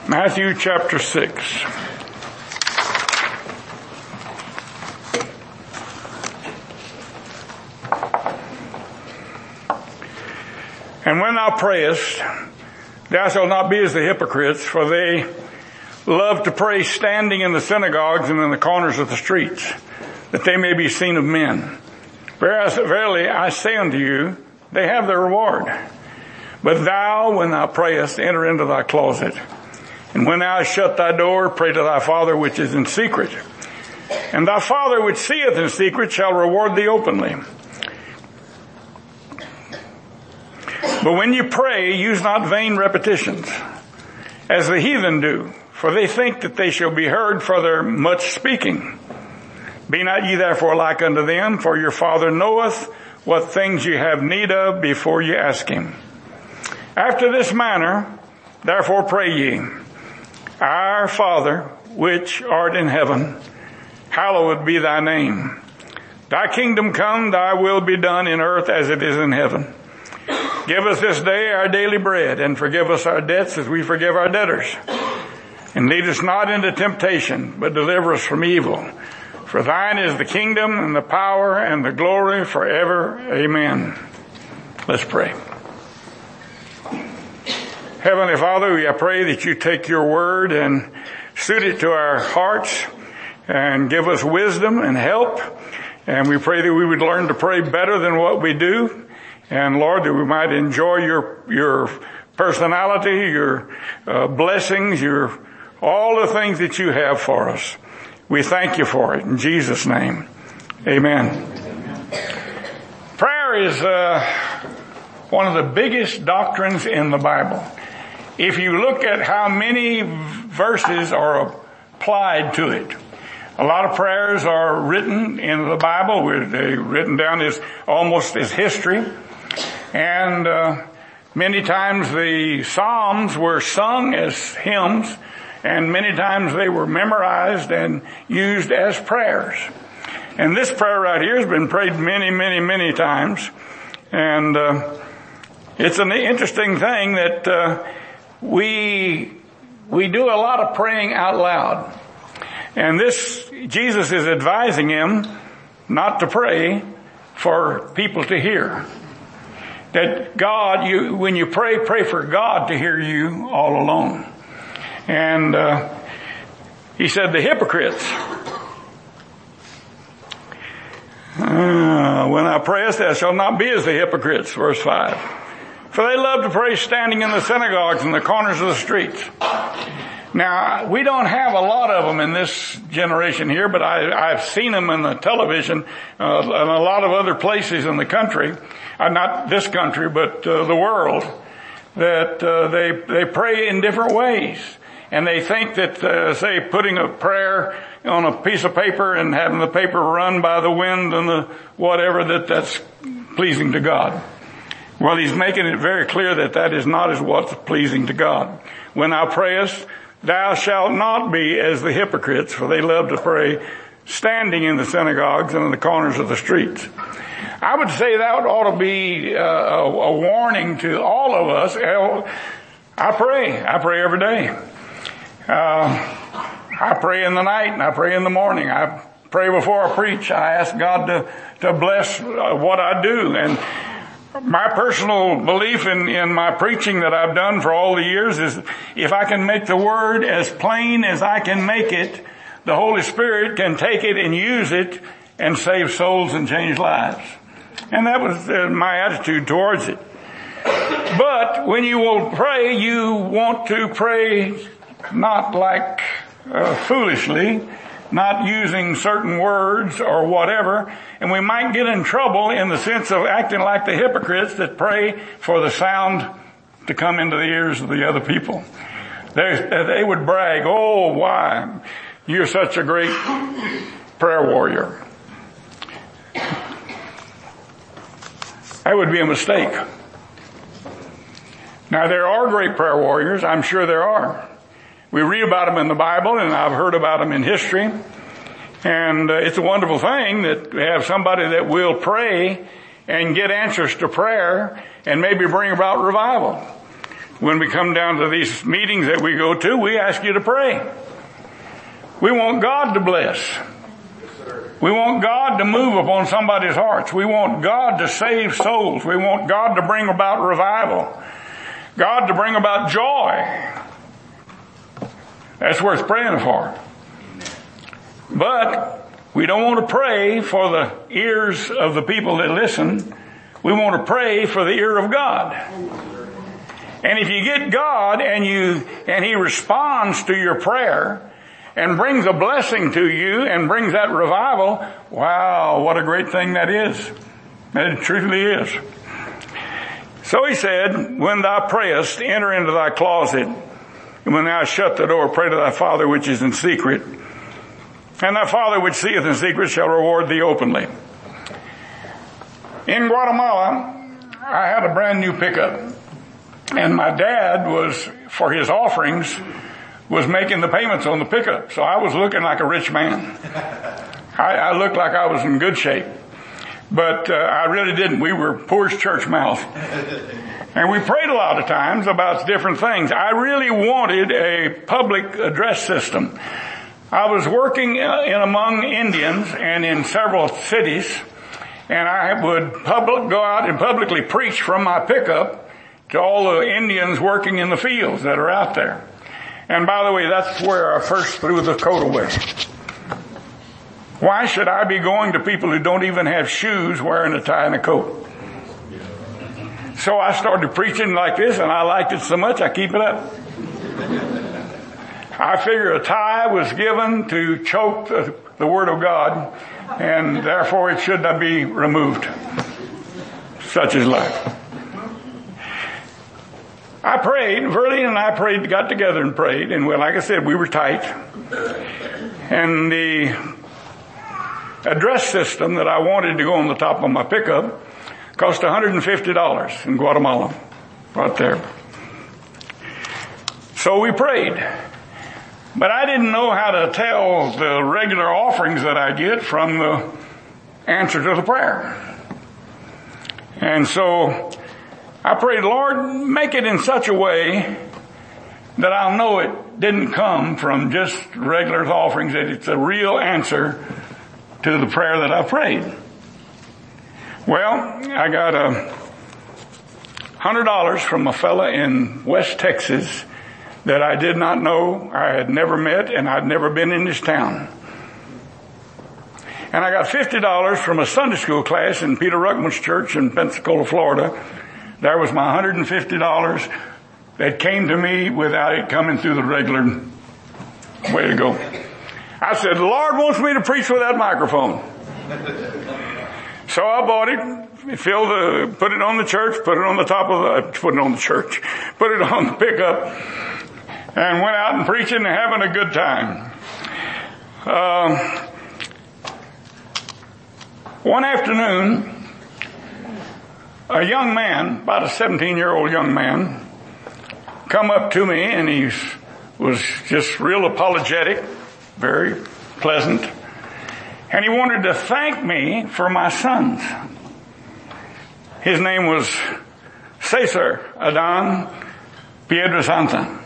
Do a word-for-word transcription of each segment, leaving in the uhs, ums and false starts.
Matthew chapter six. And when thou prayest, thou shalt not be as the hypocrites, for they love to pray standing in the synagogues and in the corners of the streets, that they may be seen of men. Whereas verily I say unto you, they have their reward. But thou, when thou prayest, enter into thy closet. And when thou hast shut thy door, pray to thy Father which is in secret. And thy Father which seeth in secret shall reward thee openly. But when you pray, use not vain repetitions, as the heathen do, for they think that they shall be heard for their much speaking. Be not ye therefore like unto them, for your Father knoweth what things ye have need of before ye ask him. After this manner, therefore pray ye, Our Father, which art in heaven, hallowed be thy name. Thy kingdom come, thy will be done in earth as it is in heaven. Give us this day our daily bread, and forgive us our debts as we forgive our debtors. And lead us not into temptation, but deliver us from evil. For thine is the kingdom and the power and the glory forever. Amen. Let's pray. Heavenly Father, I pray that you take your word and suit it to our hearts and give us wisdom and help. And we pray that we would learn to pray better than what we do. And Lord, that we might enjoy your, your personality, your uh, blessings, your, all the things that you have for us. We thank you for it in Jesus' name. Amen. Prayer is, uh, one of the biggest doctrines in the Bible. If you look at how many verses are applied to it, a lot of prayers are written in the Bible. They're written down as almost as history. And uh, many times the Psalms were sung as hymns, and many times they were memorized and used as prayers. And this prayer right here has been prayed many, many, many times. And uh, it's an interesting thing that uh, we we do a lot of praying out loud. And this, Jesus is advising him not to pray for people to hear. That God, you, when you pray, pray for God to hear you all alone. And, uh, he said the hypocrites, uh, when thou prayest, thou shalt not be as the hypocrites, verse five. For they love to pray standing in the synagogues and the corners of the streets. Now, we don't have a lot of them in this generation here, but I, I've seen them in the television, uh, and a lot of other places in the country. Uh, not this country, but uh, the world, that uh, they they pray in different ways. And they think that, uh, say, putting a prayer on a piece of paper and having the paper run by the wind and the whatever, that that's pleasing to God. Well, he's making it very clear that that is not as what's pleasing to God. When thou prayest, thou shalt not be as the hypocrites, for they love to pray standing in the synagogues and in the corners of the streets. I would say that ought to be uh, a, a warning to all of us. I pray. I pray every day. Uh, I pray in the night and I pray in the morning. I pray before I preach. I ask God to, to bless what I do. And my personal belief in, in my preaching that I've done for all the years is if I can make the word as plain as I can make it, the Holy Spirit can take it and use it and save souls and change lives. And that was uh, my attitude towards it. But when you will pray, you want to pray not like uh, foolishly, not using certain words or whatever. And we might get in trouble in the sense of acting like the hypocrites that pray for the sound to come into the ears of the other people. They, they would brag, oh, why, you're such a great prayer warrior. That would be a mistake. Now, there are great prayer warriors. I'm sure there are. We read about them in the Bible, and I've heard about them in history. And uh, it's a wonderful thing that we have somebody that will pray and get answers to prayer and maybe bring about revival. when we come down to these meetings that we go to, we ask you to pray. We want God to bless. We want God to move upon somebody's hearts. We want God to save souls. We want God to bring about revival. God to bring about joy. That's worth praying for. But we don't want to pray for the ears of the people that listen. We want to pray for the ear of God. And if you get God and you, and He responds to your prayer and brings a blessing to you and brings that revival, wow, what a great thing that is. It truly is. So He said, when thou prayest, enter into thy closet, and when thou shut the door, pray to thy Father which is in secret. And thy Father which seeth in secret shall reward thee openly. In Guatemala, I had a brand new pickup. And my dad was, for his offerings, was making the payments on the pickup. So I was looking like a rich man. I, I looked like I was in good shape. But uh, I really didn't. We were poor as church mouse. And we prayed a lot of times about different things. I really wanted a public address system. I was working in among Indians and in several cities, and I would public, go out and publicly preach from my pickup to all the Indians working in the fields that are out there. And by the way, that's where I first threw the coat away. Why should I be going to people who don't even have shoes wearing a tie and a coat? So I started preaching like this, and I liked it so much I keep it up. I figure a tie was given to choke the, the Word of God, and therefore it should not be removed. Such is life. I prayed, Verlene and I prayed, got together and prayed, and well, like I said, we were tight. And the address system that I wanted to go on the top of my pickup cost one hundred fifty dollars in Guatemala, right there. So we prayed. But I didn't know how to tell the regular offerings that I get from the answer to the prayer. And so I prayed, Lord, make it in such a way that I'll know it didn't come from just regular offerings, that it's a real answer to the prayer that I prayed. Well, I got a hundred dollars from a fella in West Texas that I did not know, I had never met, and I'd never been in this town. And I got fifty dollars from a Sunday school class in Peter Ruckman's church in Pensacola, Florida. There was my one hundred fifty dollars that came to me without it coming through the regular way to go. I said, the Lord wants me to preach with that microphone. So I bought it, filled the, put it on the church, put it on the top of the, put it on the church, put it on the pickup, and went out and preaching and having a good time. Uh, one afternoon, a young man, about a seventeen-year-old young man, come up to me, and he was just real apologetic, very pleasant, and he wanted to thank me for my sons. His name was Cesar Adan Piedrasanta.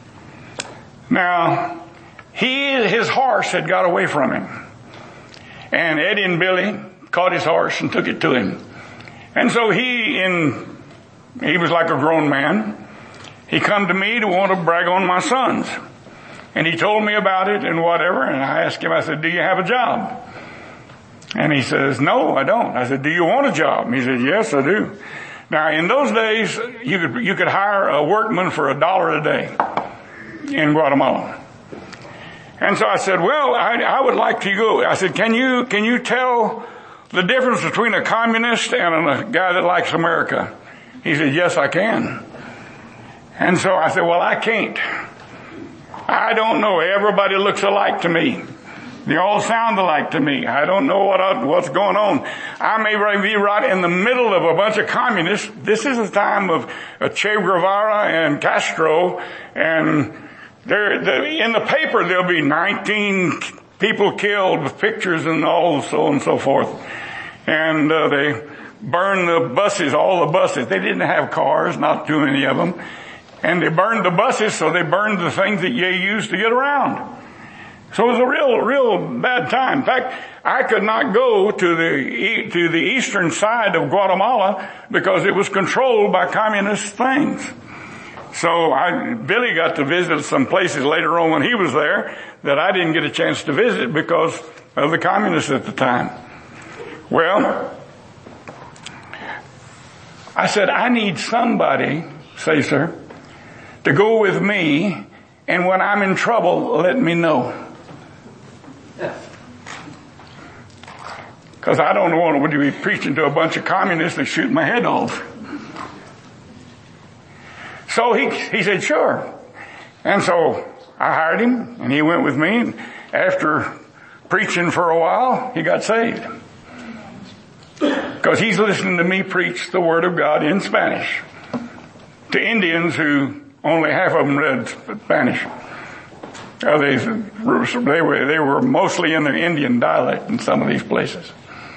Now, he, his horse had got away from him. And Eddie and Billy caught his horse and took it to him. And so he, in, he was like a grown man. He come to me to want to brag on my sons. And he told me about it and whatever. And I asked him, I said, do you have a job? And he says, no, I don't. I said, do you want a job? He said, yes, I do. Now, in those days, you could, you could hire a workman for a dollar a day in Guatemala. And so I said, well, I, I would like to go. I said, can you, can you tell the difference between a communist and a guy that likes America? He said, yes, I can. And so I said, well, I can't. I don't know. Everybody looks alike to me. They all sound alike to me. I don't know what I, what's going on. I may be right in the middle of a bunch of communists. This is a time of uh, Che Guevara and Castro, and there, the, in the paper there'll be nineteen people killed with pictures and all so on and so forth. And uh, they burn the buses, all the buses. They didn't have cars, not too many of them. And they burned the buses, so they burned the things that you used to get around. So it was a real, real bad time. In fact, I could not go to the, to the eastern side of Guatemala because it was controlled by communist things. So I, Billy got to visit some places later on when he was there that I didn't get a chance to visit because of the communists at the time. Well, I said, I need somebody, say sir, to go with me, and when I'm in trouble, let me know. Because I don't want to be preaching to a bunch of communists that shoot my head off. So he, he said, sure. And so I hired him, and he went with me. And after preaching for a while, he got saved. Because he's listening to me preach the Word of God in Spanish to Indians who only half of them read Spanish. Uh, they, they were, they were mostly in the Indian dialect in some of these places.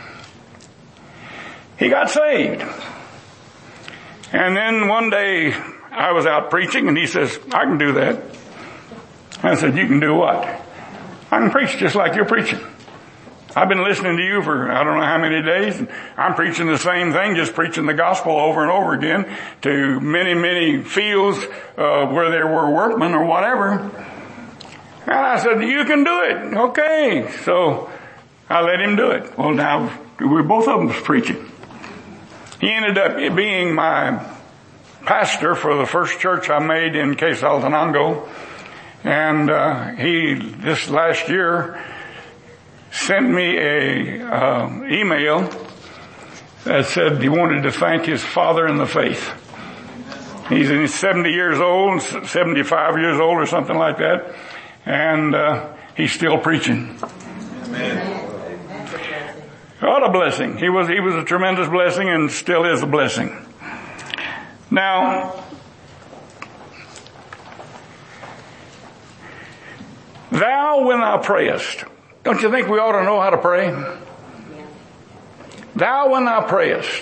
He got saved. And then one day I was out preaching and he says, I can do that. I said, you can do what? I can preach just like you're preaching. I've been listening to you for I don't know how many days, and I'm preaching the same thing, just preaching the gospel over and over again to many, many fields uh, where there were workmen or whatever. And I said, you can do it. Okay. So I let him do it. Well, now, we both of them was preaching. He ended up being my pastor for the first church I made in Quesaltenango. And uh, he, this last year, sent me a uh, email that said he wanted to thank his father in the faith. He's in seventy years old, seventy-five years old or something like that, and uh, he's still preaching. Amen. What a blessing. He was, he was a tremendous blessing and still is a blessing. Now, thou when thou prayest, don't you think we ought to know how to pray? Yeah. Thou when thou prayest,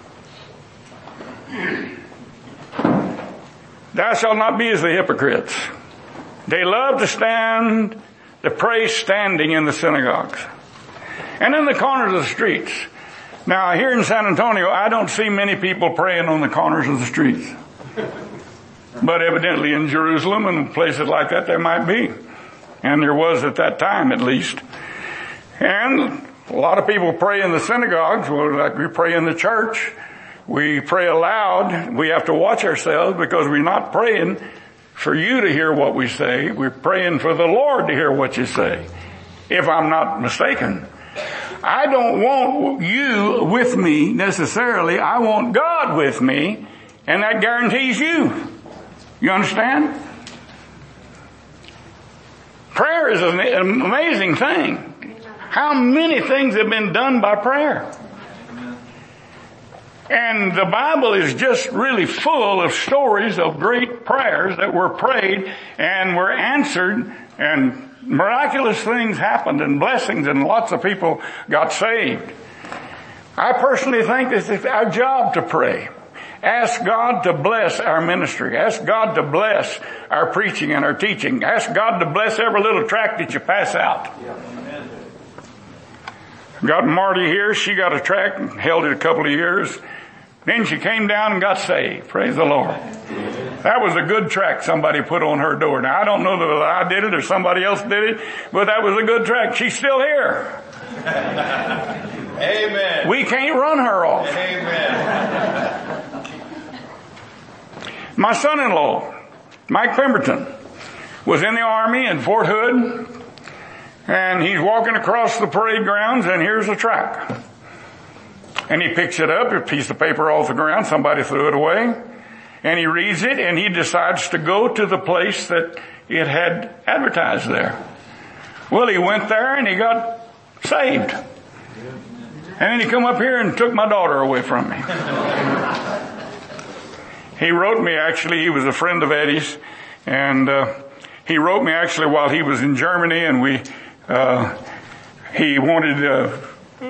thou shalt not be as the hypocrites. They love to stand, to pray standing in the synagogues and in the corners of the streets. Now here in San Antonio, I don't see many people praying on the corners of the streets. But evidently in Jerusalem and places like that there might be. And there was at that time at least. And a lot of people pray in the synagogues, well, like we pray in the church. We pray aloud. We have to watch ourselves because we're not praying for you to hear what we say. We're praying for the Lord to hear what you say. If I'm not mistaken. I don't want you with me necessarily. I want God with me, and that guarantees you. You understand? Prayer is an amazing thing. How many things have been done by prayer? And the Bible is just really full of stories of great prayers that were prayed and were answered, and miraculous things happened and blessings, and lots of people got saved. I personally think this is our job to pray. Ask God to bless our ministry. Ask God to bless our preaching and our teaching. Ask God to bless every little tract that you pass out. Yeah. Got Marty here. She got a tract and held it a couple of years. Then she came down and got saved. Praise the Lord. That was a good tract somebody put on her door. Now I don't know that I did it or somebody else did it, but that was a good tract. She's still here. Amen. We can't run her off. Amen. My son-in-law, Mike Pemberton, was in the Army in Fort Hood, and he's walking across the parade grounds, and here's a tract. And he picks it up, a piece of paper off the ground, somebody threw it away, and he reads it, and he decides to go to the place that it had advertised there. Well, he went there, and he got saved. And then he come up here and took my daughter away from me. He wrote me, actually, he was a friend of Eddie's, and uh, he wrote me actually while he was in Germany, and we, uh, he wanted uh,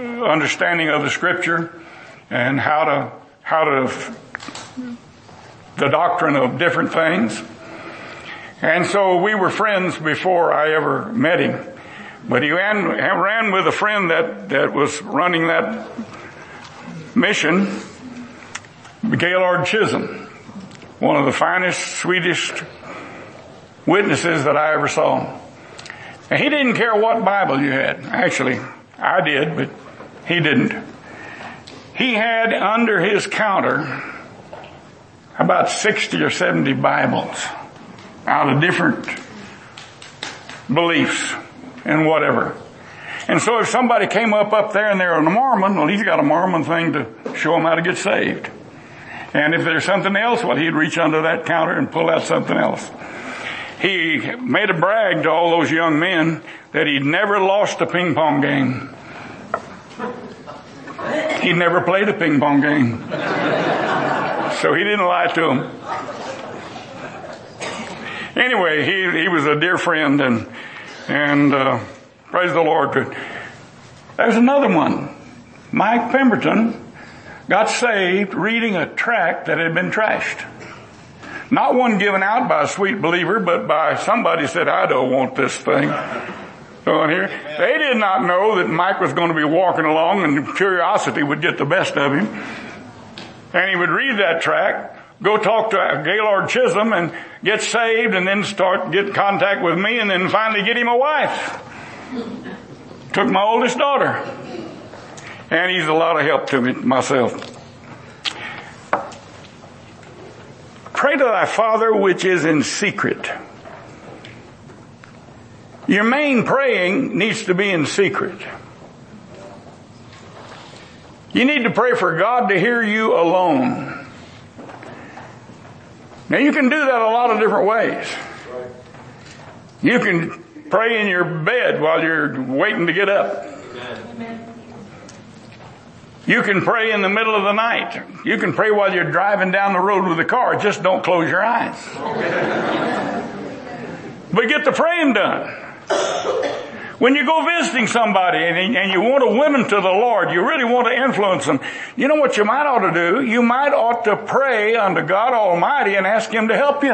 understanding of the scripture and how to, how to the doctrine of different things. And so we were friends before I ever met him. But he ran, ran with a friend that, that was running that mission, Gaylord Chisholm, one of the finest, sweetest witnesses that I ever saw. And he didn't care what Bible you had. Actually, I did, but he didn't. He had under his counter about sixty or seventy Bibles out of different beliefs and whatever. And so if somebody came up up there and they're a Mormon, well, he's got a Mormon thing to show them how to get saved. And if there's something else, well, he'd reach under that counter and pull out something else. He made a brag to all those young men that he'd never lost a ping pong game. He'd never played a ping pong game. So he didn't lie to them. Anyway, he, he was a dear friend, and, and, uh, praise the Lord. There's another one. Mike Pemberton got saved reading a tract that had been trashed. Not one given out by a sweet believer, but by somebody who said, I don't want this thing. So here, they did not know that Mike was going to be walking along and curiosity would get the best of him. And he would read that tract, go talk to Gaylord Chisholm and get saved, and then start, get contact with me, and then finally get him a wife. Took my oldest daughter. And he's a lot of help to me, myself. Pray to thy Father which is in secret. Your main praying needs to be in secret. You need to pray for God to hear you alone. Now you can do that a lot of different ways. You can pray in your bed while you're waiting to get up. You can pray in the middle of the night. You can pray while you're driving down the road with the car. Just don't close your eyes. But get the praying done. When you go visiting somebody and, and you want to win them to the Lord, you really want to influence them, you know what you might ought to do? You might ought to pray unto God Almighty and ask Him to help you.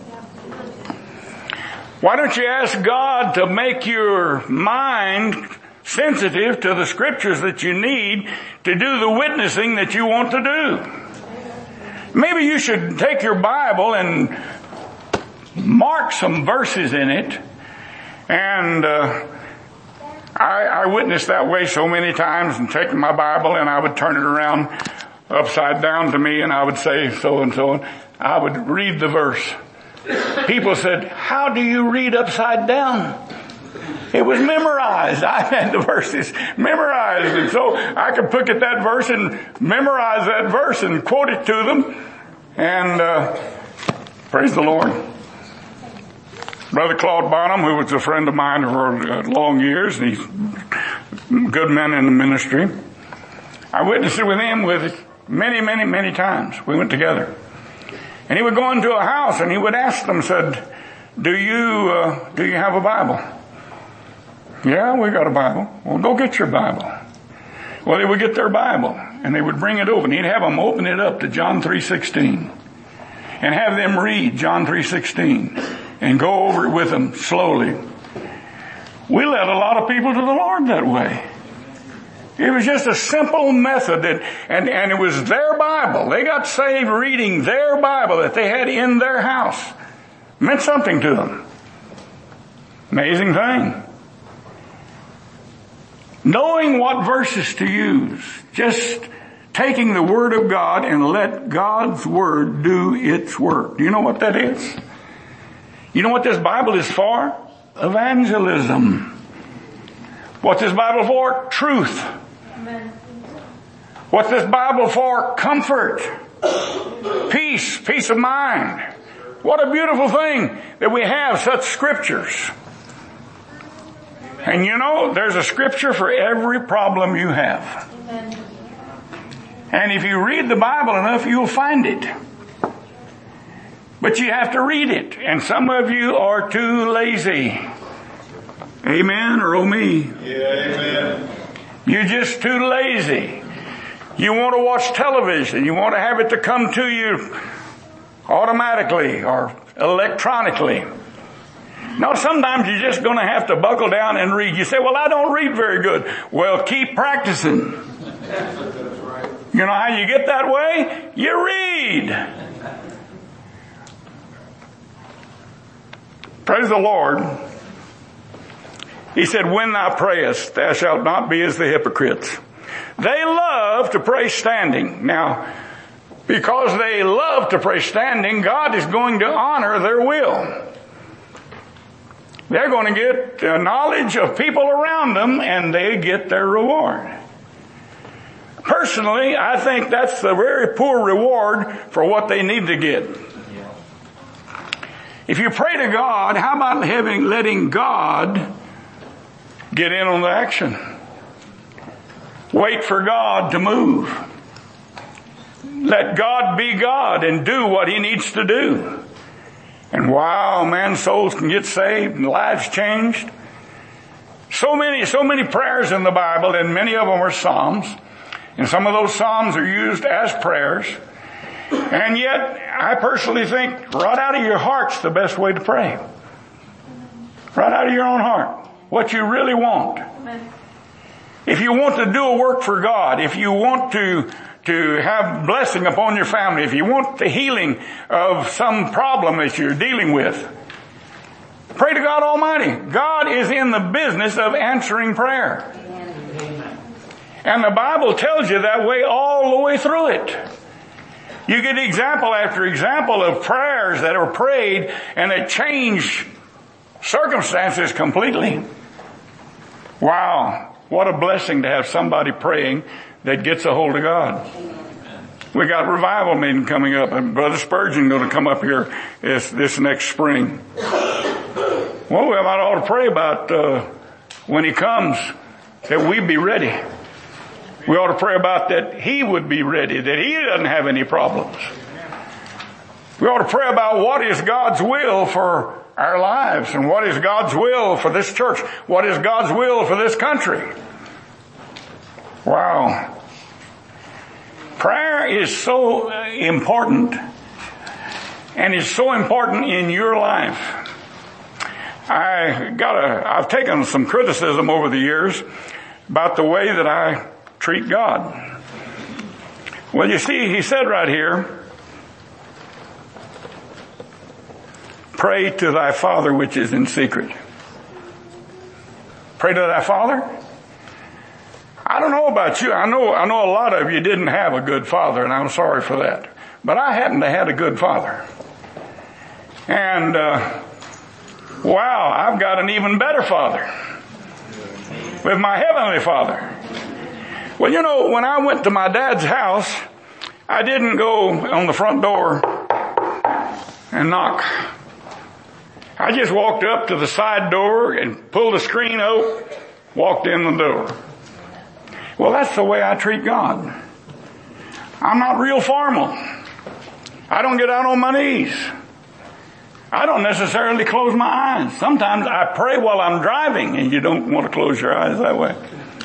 Why don't you ask God to make your mind sensitive to the scriptures that you need to do the witnessing that you want to do? Maybe you should take your Bible and mark some verses in it. And uh, I, I witnessed that way so many times, and taking my Bible and I would turn it around upside down to me and I would say so and so. I would read the verse. People said, how do you read upside down? It was memorized. I had the verses memorized, and so I could look at that verse and memorize that verse and quote it to them. And uh, praise the Lord. Brother Claude Bonham, who was a friend of mine for uh, long years, and he's a good man in the ministry. I witnessed it with him with many, many, many times. We went together. And he would go into a house and he would ask them, said, do you, uh, do you have a Bible? Yeah, we got a Bible. Well, go get your Bible. Well, they would get their Bible and they would bring it open. He'd have them open it up to John three sixteen and have them read John three sixteen and go over it with them slowly. We led a lot of people to the Lord that way. It was just a simple method that, and, and it was their Bible. They got saved reading their Bible that they had in their house. It meant something to them. Amazing thing. Knowing what verses to use. Just taking the Word of God and let God's Word do its work. Do you know what that is? You know what this Bible is for? Evangelism. What's this Bible for? Truth. Amen. What's this Bible for? Comfort. Peace. Peace of mind. What a beautiful thing that we have such scriptures. And you know, there's a scripture for every problem you have. Amen. And if you read the Bible enough, you'll find it. But you have to read it. And some of you are too lazy. Amen or oh me? Yeah, amen. You're just too lazy. You want to watch television. You want to have it to come to you automatically or electronically. No, sometimes you're just going to have to buckle down and read. You say, well, I don't read very good. Well, keep practicing. You know how you get that way? You read. Praise the Lord. He said, when thou prayest, thou shalt not be as the hypocrites. They love to pray standing. Now, because they love to pray standing, God is going to honor their will. They're going to get uh, knowledge of people around them, and they get their reward. Personally, I think that's a very poor reward for what they need to get. If you pray to God, how about having, letting God get in on the action? Wait for God to move. Let God be God and do what He needs to do. And wow, man, souls can get saved and lives changed. So many, so many prayers in the Bible, and many of them are psalms. And some of those psalms are used as prayers. And yet, I personally think right out of your heart's the best way to pray. Right out of your own heart. What you really want. If you want to do a work for God, if you want to to have blessing upon your family, if you want the healing of some problem that you're dealing with, pray to God Almighty. God is in the business of answering prayer. Amen. And the Bible tells you that way all the way through it. You get example after example of prayers that are prayed and that change circumstances completely. Wow, what a blessing to have somebody praying that gets a hold of God. We got revival meeting coming up, and Brother Spurgeon going to come up here this, this next spring. Well, we might ought to pray about uh, when he comes that we be ready. We ought to pray about that he would be ready, that he doesn't have any problems. We ought to pray about what is God's will for our lives, and what is God's will for this church, what is God's will for this country. Wow. Prayer is so important, and it's so important in your life. I got a, I've taken some criticism over the years about the way that I treat God. Well, you see, he said right here, pray to thy Father which is in secret. Pray to thy Father? I don't know about you. I know, I know a lot of you didn't have a good father, and I'm sorry for that. But I happen to have a good father. And, uh, wow, I've got an even better father. With my heavenly Father. Well, you know, when I went to my dad's house, I didn't go on the front door and knock. I just walked up to the side door and pulled the screen out, walked in the door. Well, that's the way I treat God. I'm not real formal. I don't get out on my knees. I don't necessarily close my eyes. Sometimes I pray while I'm driving, and you don't want to close your eyes that way.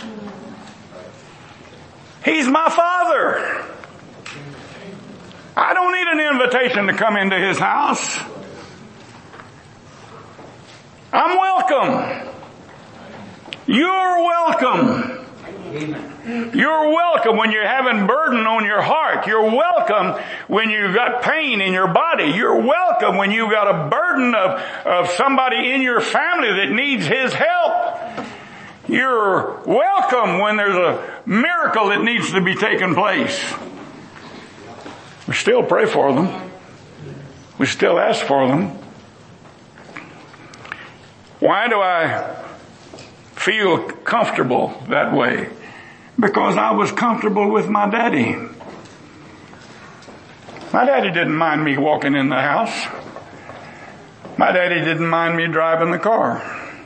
He's my Father. I don't need an invitation to come into His house. I'm welcome. You're welcome. You're welcome when you're having burden on your heart. You're welcome when you've got pain in your body. You're welcome when you've got a burden of, of somebody in your family that needs His help. You're welcome when there's a miracle that needs to be taking place. We still pray for them. We still ask for them. Why do I feel comfortable that way? Because I was comfortable with my daddy. My daddy didn't mind me walking in the house. My daddy didn't mind me driving the car.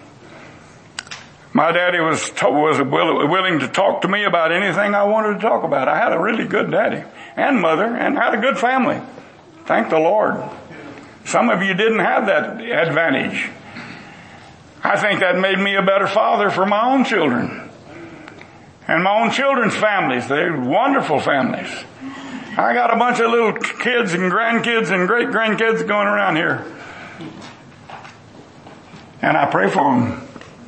My daddy was was willing to talk to me about anything I wanted to talk about. I had a really good daddy and mother, and had a good family. Thank the Lord. Some of you didn't have that advantage. I think that made me a better father for my own children. And my own children's families. They're wonderful families. I got a bunch of little kids and grandkids and great grandkids going around here. And I pray for them.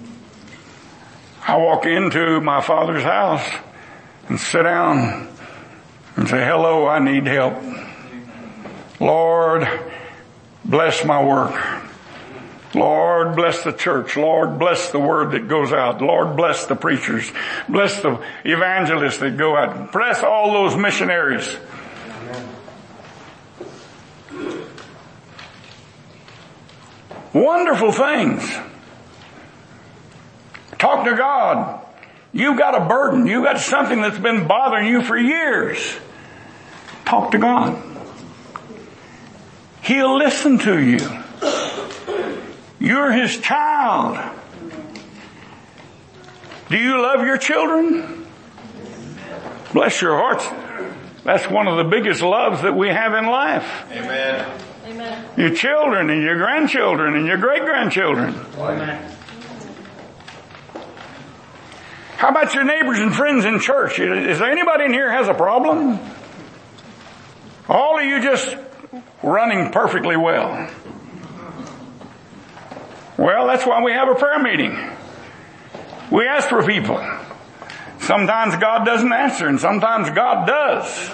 I walk into my Father's house and sit down and say, hello, I need help. Lord, bless my work. Lord, bless the church. Lord, bless the word that goes out. Lord, bless the preachers. Bless the evangelists that go out. Bless all those missionaries. Wonderful things. Talk to God. You've got a burden. You've got something that's been bothering you for years. Talk to God. He'll listen to you. You're His child. Do you love your children? Bless your hearts. That's one of the biggest loves that we have in life. Amen. Amen. Your children and your grandchildren and your great-grandchildren. Amen. How about your neighbors and friends in church? Is there anybody in here has a problem? All of you just running perfectly well. Well, that's why we have a prayer meeting. We ask for people. Sometimes God doesn't answer, and sometimes God does.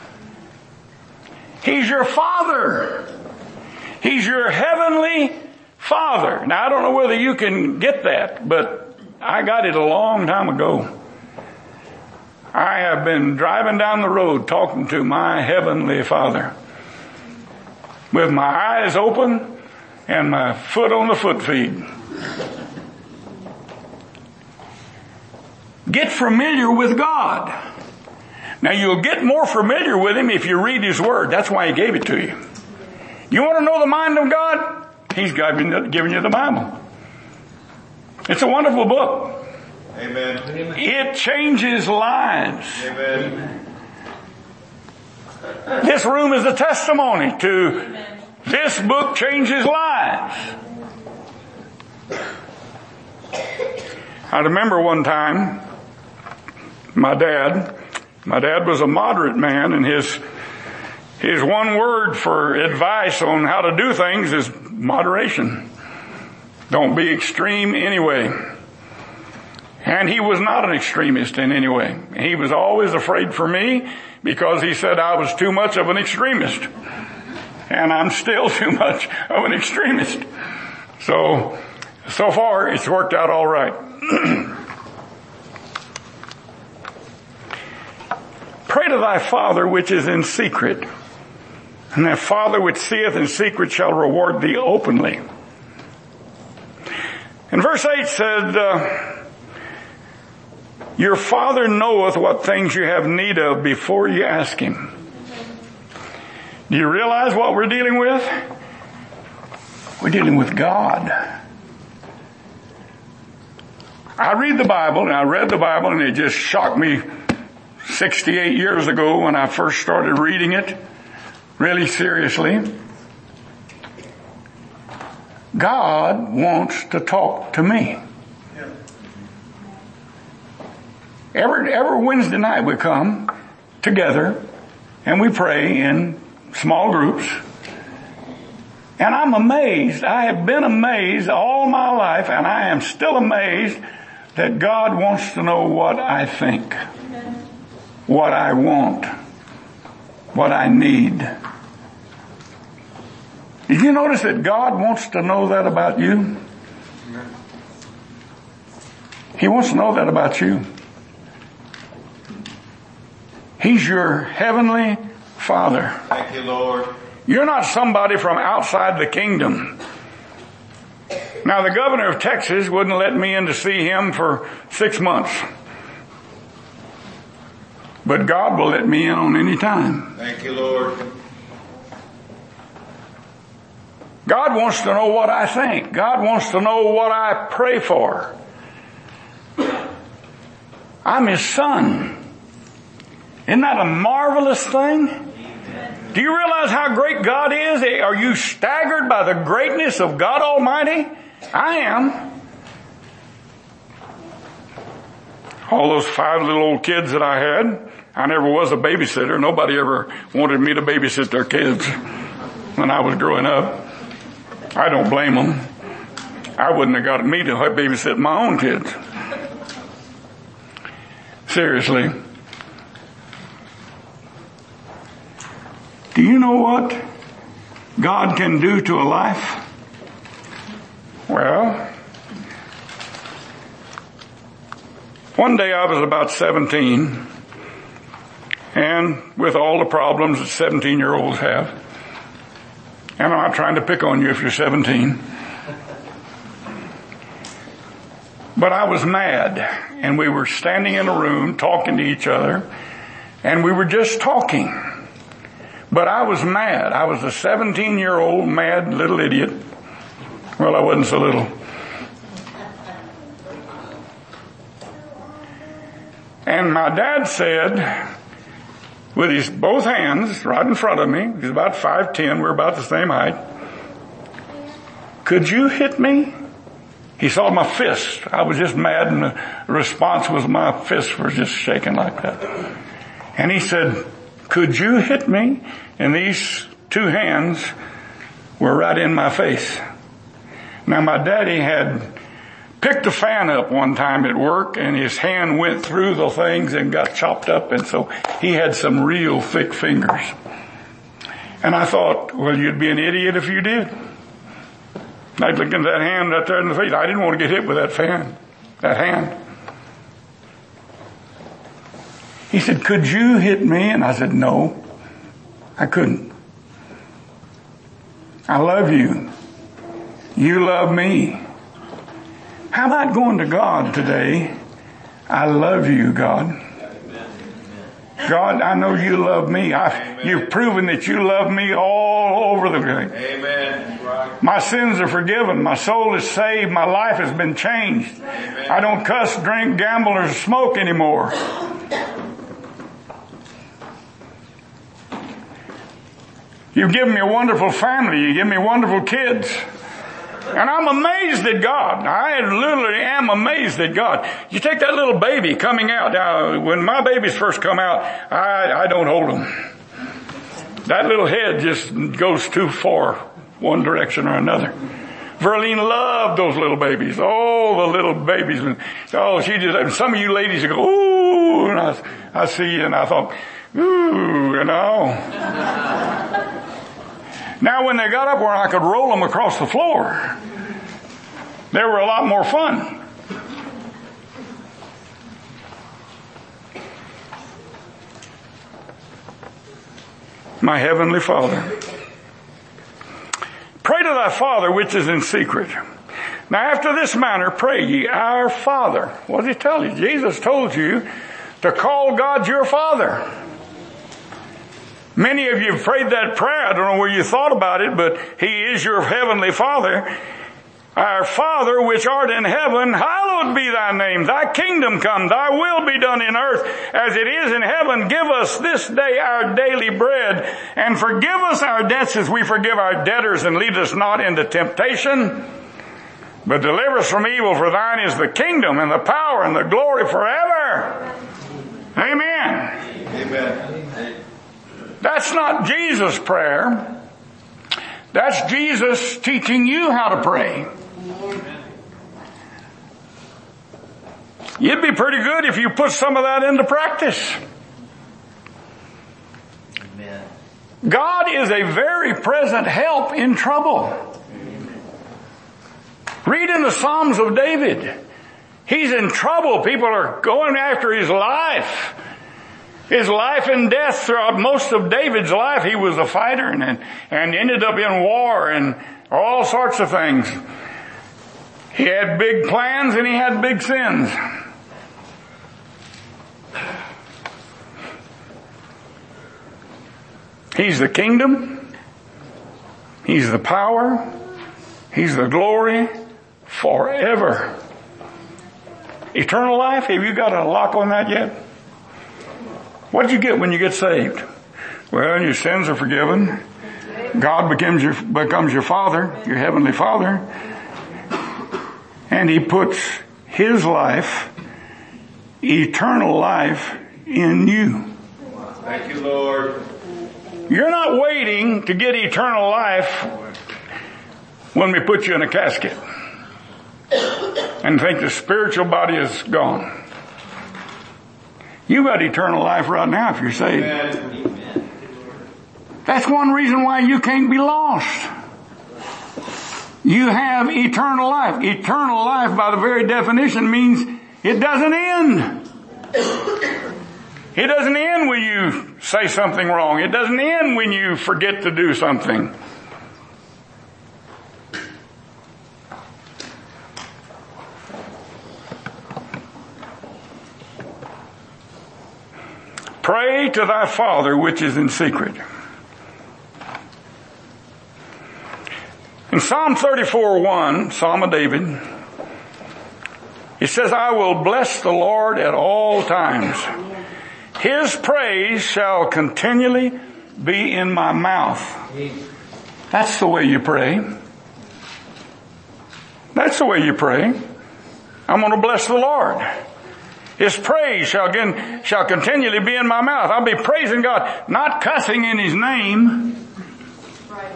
He's your Father. He's your heavenly Father. Now, I don't know whether you can get that, but I got it a long time ago. I have been driving down the road talking to my heavenly Father with my eyes open and my foot on the foot feed. Get familiar with God. Now, you'll get more familiar with Him if you read His Word. That's why He gave it to you. You want to know the mind of God? He's given you the Bible. It's a wonderful book. Amen. It changes lives. Amen. This room is a testimony to this book changes lives. I remember one time, my dad, my dad was a moderate man, and his, his one word for advice on how to do things is moderation. Don't be extreme anyway. And he was not an extremist in any way. He was always afraid for me because he said I was too much of an extremist. And I'm still too much of an extremist. So, so far it's worked out all right. Pray to thy Father which is in secret, and thy Father which seeth in secret shall reward thee openly. And verse eight said, uh, your Father knoweth what things you have need of before you ask Him. Do you realize what we're dealing with? We're dealing with God. I read the Bible, and I read the Bible, and it just shocked me sixty-eight years ago when I first started reading it, really seriously. God wants to talk to me. Every, every Wednesday night we come together and we pray in small groups. And I'm amazed. I have been amazed all my life, and I am still amazed that God wants to know what I think, what I want, what I need. Did you notice that God wants to know that about you? He wants to know that about you. He's your heavenly Father. Thank you, Lord. You're not somebody from outside the kingdom. Now, the governor of Texas wouldn't let me in to see him for six months. But God will let me in on any time. Thank you, Lord. God wants to know what I think. God wants to know what I pray for. I'm His son. Isn't that a marvelous thing? Do you realize how great God is? Are you staggered by the greatness of God Almighty? I am. All those five little old kids that I had, I never was a babysitter. Nobody ever wanted me to babysit their kids when I was growing up. I don't blame them. I wouldn't have got me to babysit my own kids. Seriously. Do you know what God can do to a life? Well, one day I was about seventeen, and with all the problems that seventeen-year-olds have, and I'm not trying to pick on you if you're seventeen, but I was mad, and we were standing in a room talking to each other, and we were just talking. But I was mad. I was a seventeen-year-old mad little idiot. Well, I wasn't so little. And my dad said, with his both hands right in front of me, he's about five ten, we're about the same height, "Could you hit me?" He saw my fist. I was just mad, and the response was my fists were just shaking like that. And he said, "Could you hit me?" And these two hands were right in my face. Now my daddy had picked a fan up one time at work, and his hand went through the things and got chopped up, and so he had some real thick fingers. And I thought, well, you'd be an idiot if you did. I'd look at that hand right there in the face. I didn't want to get hit with that fan, that hand. He said, "Could you hit me?" And I said, "No, I couldn't. I love you. You love me. How about going to God today? I love you, God. God, I know you love me. I, you've proven that you love me all over the place. Amen. My sins are forgiven. My soul is saved. My life has been changed. Amen. I don't cuss, drink, gamble, or smoke anymore. You've given me a wonderful family. You give me wonderful kids. And I'm amazed at God. I literally am amazed at God. You take that little baby coming out. Now, when my babies first come out, I, I don't hold them. That little head just goes too far, one direction or another. Verlene loved those little babies. Oh, the little babies. Oh, she just, some of you ladies go, ooh, and I, I see you, and I thought, ooh, you know. Now when they got up where I could roll them across the floor, they were a lot more fun. My heavenly Father, pray to thy Father which is in secret. Now after this manner pray ye, our Father. What did he tell you? Jesus told you to call God your Father. Many of you have prayed that prayer. I don't know where you thought about it, but He is your heavenly Father. Our Father which art in heaven, hallowed be thy name. Thy kingdom come, thy will be done in earth as it is in heaven. Give us this day our daily bread, and forgive us our debts as we forgive our debtors, and lead us not into temptation, but deliver us from evil. For thine is the kingdom and the power and the glory forever. Amen. Amen. That's not Jesus' prayer. That's Jesus teaching you how to pray. You'd be pretty good if you put some of that into practice. Amen. God is a very present help in trouble. Read in the Psalms of David. He's in trouble. People are going after his life. His life and death throughout most of David's life. He was a fighter and, and ended up in war and all sorts of things. He had big plans and he had big sins. He's the kingdom. He's the power. He's the glory forever. Eternal life, have you got a lock on that yet? What did you get when you get saved? Well, your sins are forgiven. God becomes your, becomes your Father, your heavenly Father. And He puts His life, eternal life, in you. Thank you, Lord. You're not waiting to get eternal life when we put you in a casket and think the spiritual body is gone. You got eternal life right now if you're saved. Amen. That's one reason why you can't be lost. You have eternal life. Eternal life, by the very definition, means it doesn't end. It doesn't end when you say something wrong. It doesn't end when you forget to do something. Pray to thy Father which is in secret. In Psalm thirty-four one, Psalm of David, it says, I will bless the Lord at all times. His praise shall continually be in my mouth. That's the way you pray. That's the way you pray. I'm going to bless the Lord. His praise shall again, shall continually be in my mouth. I'll be praising God, not cussing in His name. Right.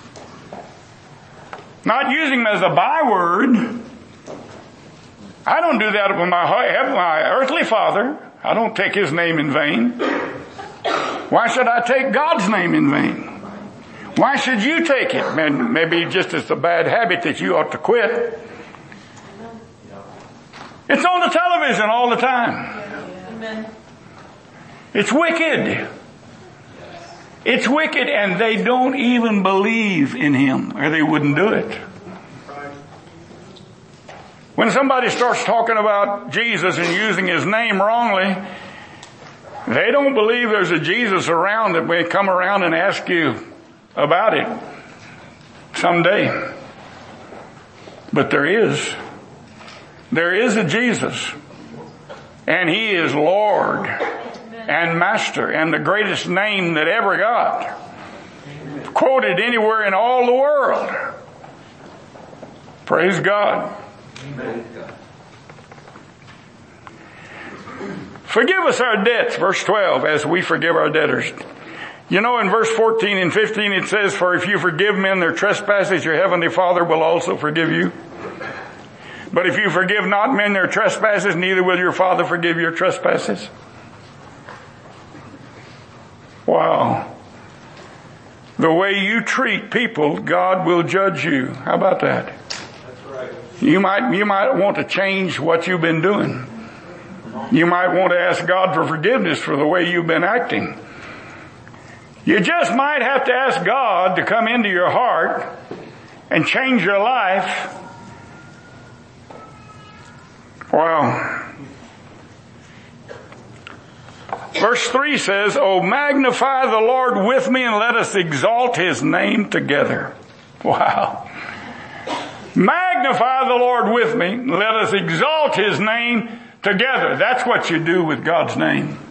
Not using Him as a byword. I don't do that with my, my earthly father. I don't take His name in vain. Why should I take God's name in vain? Why should you take it? Maybe just it's a bad habit that you ought to quit. It's on the television all the time. Amen. It's wicked. It's wicked, and they don't even believe in Him, or they wouldn't do it. When somebody starts talking about Jesus and using His name wrongly, they don't believe there's a Jesus around that may come around and ask you about it someday. But there is. There is a Jesus. And He is Lord and Master and the greatest name that ever got. Quoted anywhere in all the world. Praise God. Forgive us our debts, verse twelve, as we forgive our debtors. You know, in verse fourteen and fifteen it says, for if you forgive men their trespasses, your heavenly Father will also forgive you. But if you forgive not men their trespasses, neither will your Father forgive your trespasses. Wow. The way you treat people, God will judge you. How about that? That's right. You might, you might want to change what you've been doing. You might want to ask God for forgiveness for the way you've been acting. You just might have to ask God to come into your heart and change your life. Wow. Verse three says, oh, magnify the Lord with me and let us exalt His name together. Wow. Magnify the Lord with me. Let us exalt His name together. That's what you do with God's name.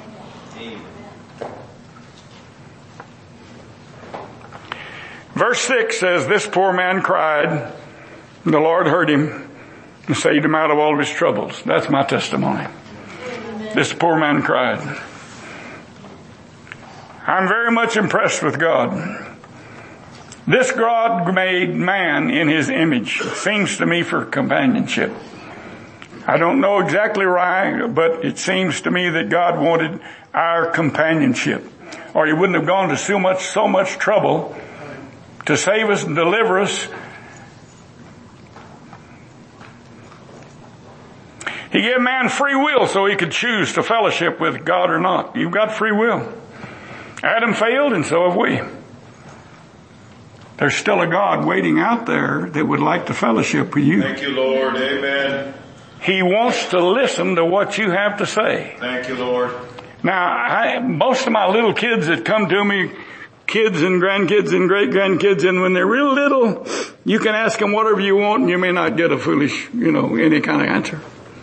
Verse six says, this poor man cried, and the Lord heard him and saved him out of all of his troubles. That's my testimony. Amen. This poor man cried. I'm very much impressed with God. This God made man in His image. It seems to me for companionship. I don't know exactly why, but it seems to me that God wanted our companionship. Or He wouldn't have gone to so much, so much trouble to save us and deliver us. He gave man free will so he could choose to fellowship with God or not. You've got free will. Adam failed, and so have we. There's still a God waiting out there that would like to fellowship with you. Thank you, Lord. Amen. He wants to listen to what you have to say. Thank you, Lord. Now, I, most of my little kids that come to me, kids and grandkids and great-grandkids, and when they're real little, you can ask them whatever you want and you may not get a foolish, you know, any kind of answer.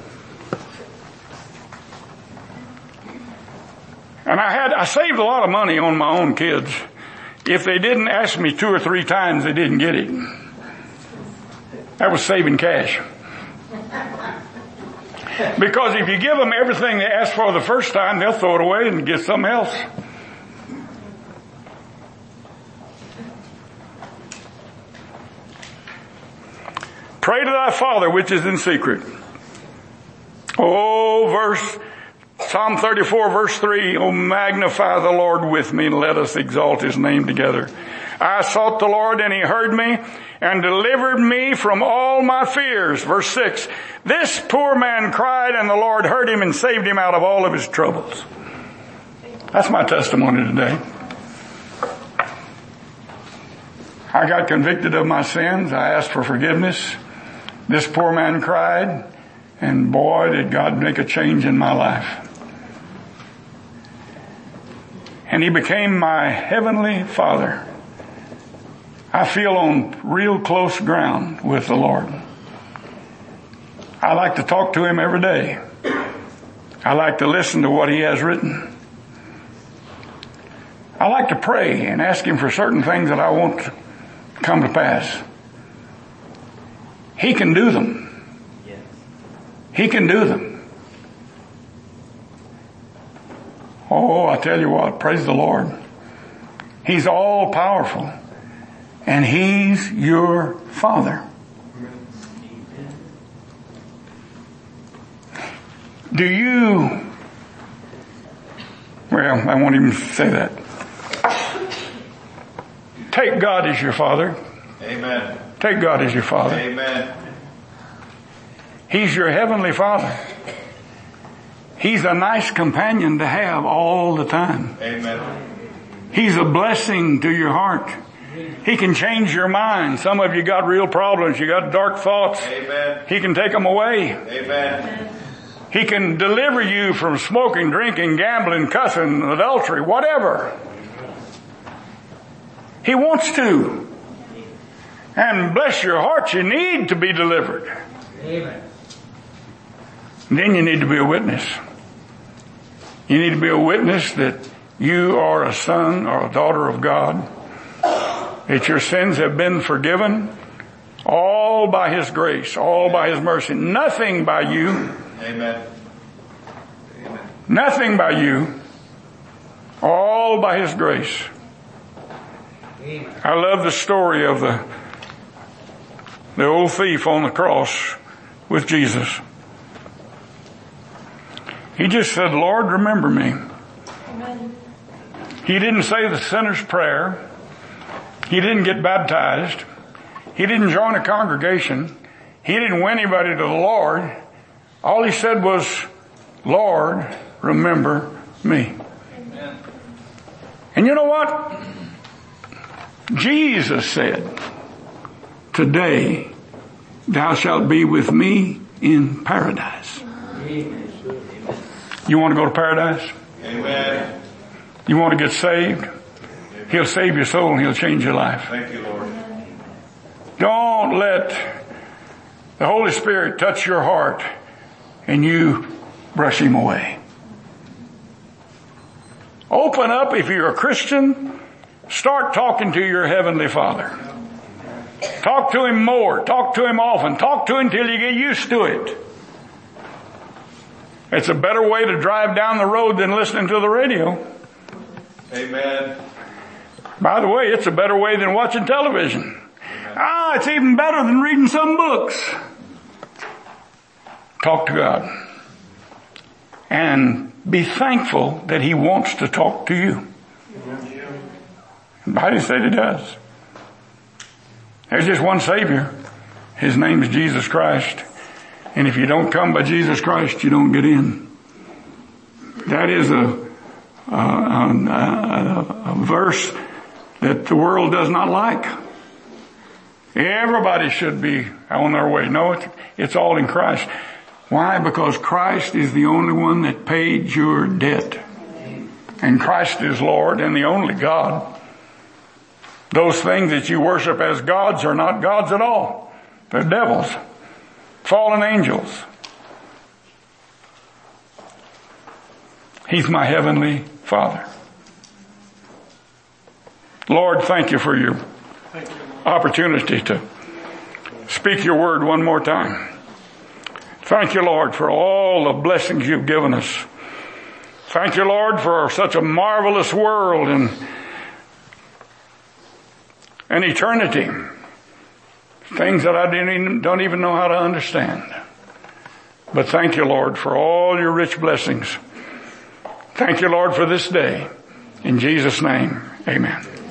And I had, I saved a lot of money on my own kids. If they didn't ask me two or three times, they didn't get it. That was saving cash. Because if you give them everything they asked for the first time, they'll throw it away and get something else. Pray to thy Father which is in secret. Oh, verse, Psalm thirty-four verse three, oh, magnify the Lord with me and let us exalt his name together. I sought the Lord and he heard me and delivered me from all my fears. Verse six, this poor man cried and the Lord heard him and saved him out of all of his troubles. That's my testimony today. I got convicted of my sins. I asked for forgiveness. This poor man cried, and boy, did God make a change in my life. And he became my heavenly Father. I feel on real close ground with the Lord. I like to talk to him every day. I like to listen to what he has written. I like to pray and ask him for certain things that I want to come to pass. He can do them. He can do them. Oh, I tell you what, praise the Lord. He's all powerful. And he's your Father. Do you, well, I won't even say that. Take God as your Father. Amen. Take God as your Father. Amen. He's your heavenly Father. He's a nice companion to have all the time. Amen. He's a blessing to your heart. He can change your mind. Some of you got real problems. You got dark thoughts. Amen. He can take them away. Amen. He can deliver you from smoking, drinking, gambling, cussing, adultery, whatever. He wants to. And bless your heart, you need to be delivered. Amen. Then you need to be a witness. You need to be a witness that you are a son or a daughter of God, that your sins have been forgiven, all by his grace, all by his mercy, nothing by you. Amen. Amen. Nothing by you, all by his grace. Amen. I love the story of the the old thief on the cross with Jesus. He just said, Lord, remember me. Amen. He didn't say the sinner's prayer. He didn't get baptized. He didn't join a congregation. He didn't win anybody to the Lord. All he said was, Lord, remember me. Amen. And you know what? Jesus said, today thou shalt be with me in paradise. Amen. You want to go to paradise? Amen. You want to get saved? He'll save your soul and he'll change your life. Thank you, Lord. Don't let the Holy Spirit touch your heart and you brush him away. Open up if you're a Christian. Start talking to your Heavenly Father. Talk to him more. Talk to him often. Talk to him till you get used to it. It's a better way to drive down the road than listening to the radio. Amen. By the way, it's a better way than watching television. Ah, it's even better than reading some books. Talk to God. And be thankful that he wants to talk to you. The Bible said he does. There's just one Savior. His name is Jesus Christ. And if you don't come by Jesus Christ, you don't get in. That is a, a, a, a verse that the world does not like. Everybody should be on their way. No, it's, it's all in Christ. Why? Because Christ is the only one that paid your debt. And Christ is Lord and the only God. Those things that you worship as gods are not gods at all. They're devils. Fallen angels. He's my heavenly Father. Lord, thank you for your opportunity to speak your word one more time. Thank you, Lord, for all the blessings you've given us. Thank you, Lord, for such a marvelous world and, and eternity. Things that I didn't even, don't even know how to understand. But thank you, Lord, for all your rich blessings. Thank you, Lord, for this day. In Jesus' name, amen.